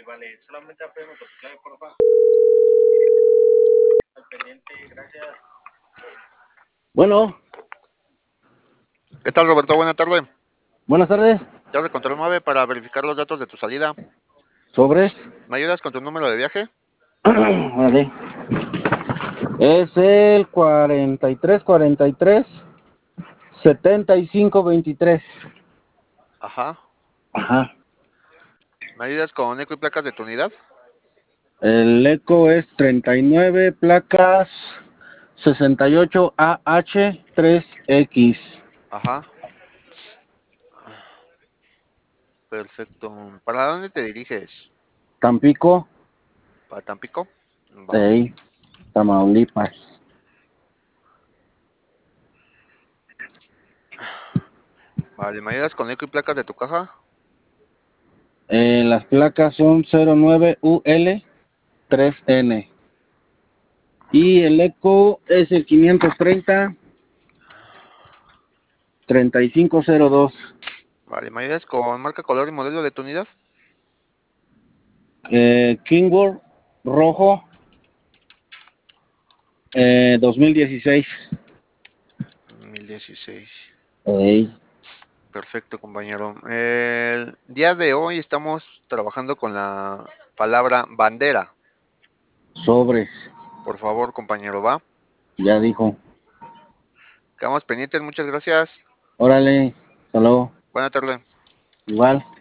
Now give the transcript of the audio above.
Bueno, ¿Qué tal, Roberto? Buena tarde. buenas tardes. Llave de Control 9 para verificar los datos de tu salida. Sobres. ¿Me ayudas con tu número de viaje? Órale. Es el 4343-7523. Ajá. Ajá. ¿Me ayudas con eco y placas de tu unidad? El eco es 39 placas 68AH3X. Ajá. Perfecto. ¿Para dónde te diriges? Tampico, ¿Para Tampico? Va. ey, Tamaulipas. Vale, ¿me ayudas con eco y placas de tu caja? Las placas son 09UL3N. Y el eco es el 530-3502. Vale, ¿me ayudas con marca, color y modelo de tu unidad? Kingworth rojo 2016. 2016. Ey, Perfecto, compañero. El día de hoy estamos trabajando con la palabra bandera. sobres, Por favor, compañero, ¿va? ya dijo. Quedamos pendientes, muchas gracias. Órale, hasta luego. Buena tarde. Igual.